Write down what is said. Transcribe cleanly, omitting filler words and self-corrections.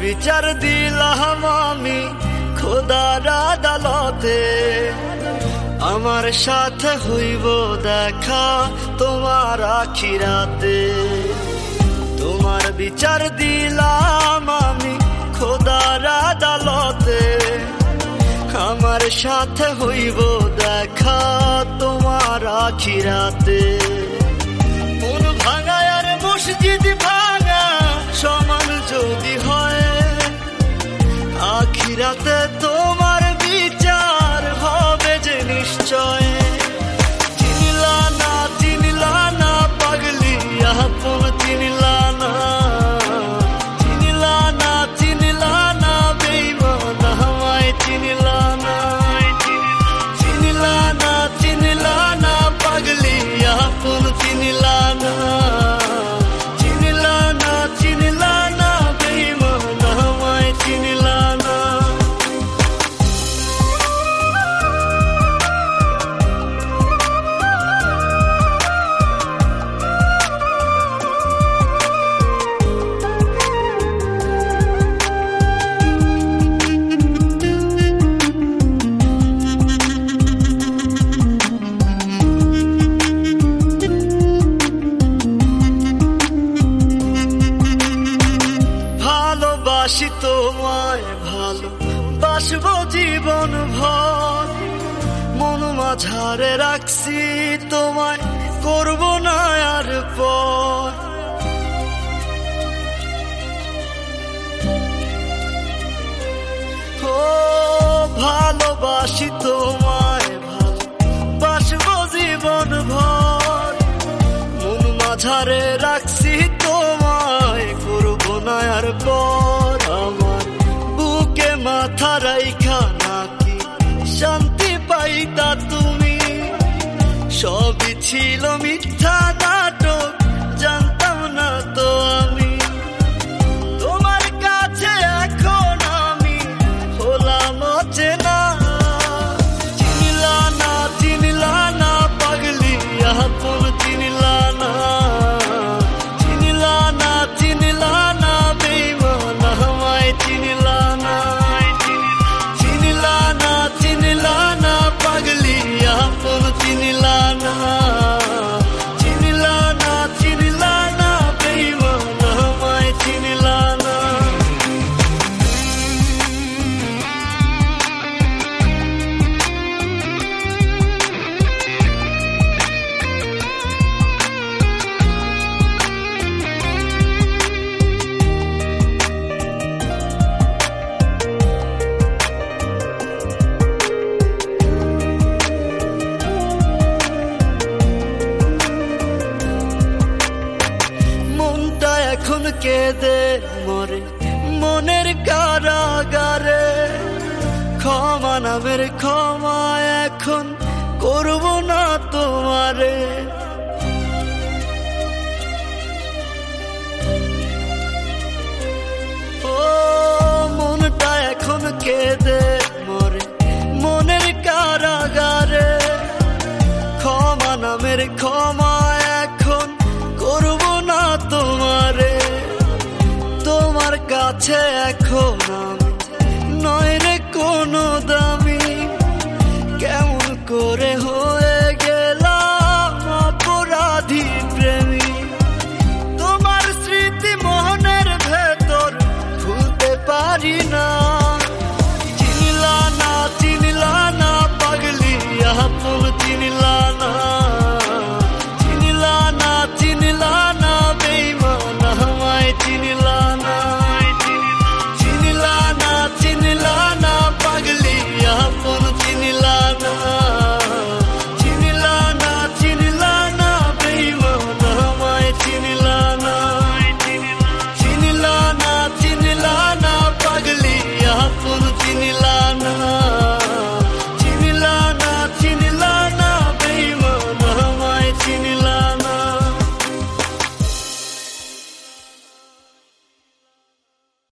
বিচার দিলাম আমি খোদার আদালতে, আমার সাথে হইব দেখা তোমার আখিরাতে। তোমার বিচার দিলাম আমি খোদার আদালতে, আমার সাথে হইব দেখা তোমার আখিরাতে। মন ভাঙা আর মসজিদ ভাঙা সমান যদি হয়, আখিরাতে তোমার বিচার হবে যে নিশ্চয়। চিনলা না পাগলি আপন চিনলা না, চিনলা না বেঈমান আমায় চিনলা না। চিনলা না পাগলি আপন চিনলা না, চিনলা না বেঈমান আমায় চিনলা না। ভালোবাসি তোমায় ভালোবাসবো জীবন ভর, মন মাঝারে রাখছি তোমায় করব না আর পর। ও ভালোবাসি তোমায় ভালোবাসবো জীবন ভর, মন মাঝারে রাখছি তোমায় করব না আর পর। আমার বুকে মাথা রাইখা নাকি শান্তি পাইতা তুমি, সবই ছিল মিথ্যা নাটক জানতাম না তো আমি। তোমার কাছে এখন আমি হলাম অচেনা, চিনলা না পাগলি আপন চিনলা না। চিনলা না বেঈমান আমায় চিনলা না। চিনলা না পাগলি আপন চিনলা না। চিনলা না বেঈমান আমায় চিনলা না। মনটা এখন কেঁদে মরে মনের কারাগারে, ক্ষমা নামের ক্ষমা এখন করব না তোমারে। ও মনটা এখন কেঁদে মরে মনের কারাগারে, ক্ষমা নামের ক্ষমা এখন করব না তোমারে। তোমার কাছে